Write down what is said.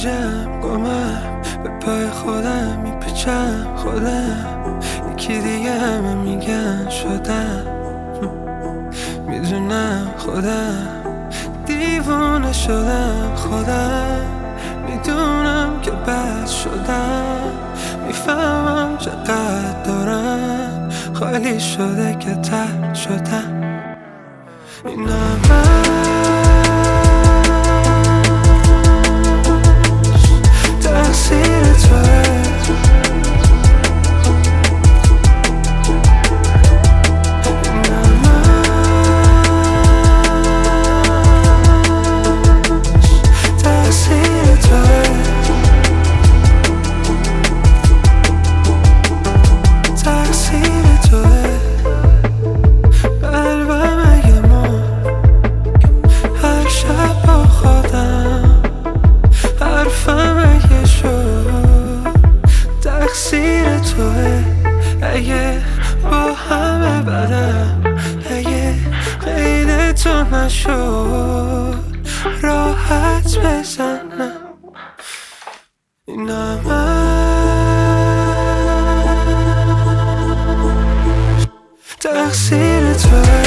گیجم گمم به پای خودم میپیچم خودم یکی دیگه همه میگن شدم میدونم خودم دیوونه شدم خودم میدونم که بد شدم میفهمم چقدر دارم خالی شده که ترد شدم این همش تقصیر توه تقصیر توه اگه با همه بدم اگه غیر تو نشد راحت بزنم این همش تقصیر توه